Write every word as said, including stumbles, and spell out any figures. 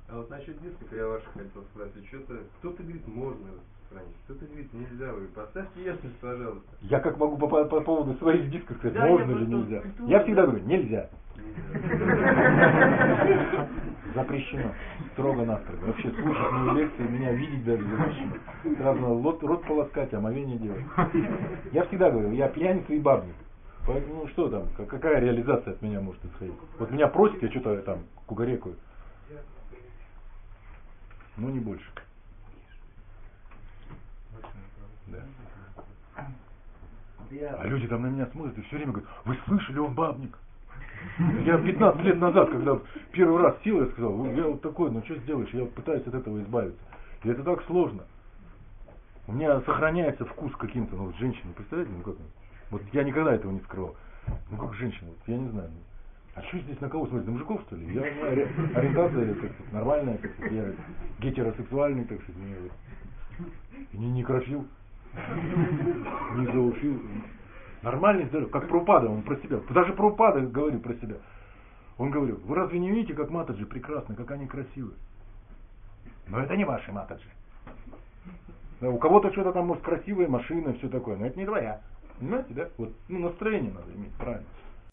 А вот насчет дисков я ваших хотел спросить, что-то, кто-то говорит, можно распространить, кто-то говорит, нельзя, вы поставьте ясность, пожалуйста. Я как могу по, по, по поводу своих дисков сказать, да, можно или нельзя? Культуру, я всегда да. говорю, нельзя. Запрещено. Строго-настрого. Вообще слушать мои лекции, меня видеть даже запрещено. Сразу надо рот, рот полоскать, омовение делать. Я всегда говорю, я пьяница и бабник. Поэтому ну что там, какая реализация от меня может исходить? Вот меня просят, я что-то там кугарекаю. Ну не больше. Да. А люди там на меня смотрят и все время говорят, вы слышали, он бабник. Я пятнадцать лет назад, когда первый раз сел, я сказал, я вот такой, ну что сделаешь, я вот пытаюсь от этого избавиться. И это так сложно. У меня сохраняется вкус каким-то, ну вот женщины, представляете, ну как, вот я никогда этого не скрывал. Ну как женщина, вот, я не знаю. А что здесь на кого смотреть, на мужиков что ли? Я, у меня ориентация, так сказать, нормальная, так сказать, я гетеросексуальный, так сказать, не, не некрофил, не зоофил. Нормальный, здоровый, как Прабхупада, он про себя. Даже Прабхупада говорил про себя. Он говорил, вы разве не видите, как матаджи прекрасны, как они красивы? Но это не ваши матаджи. Да, у кого-то что-то там, может, красивая машина, все такое, но это не твоя. Понимаете, да? Вот ну, настроение надо иметь, правильно.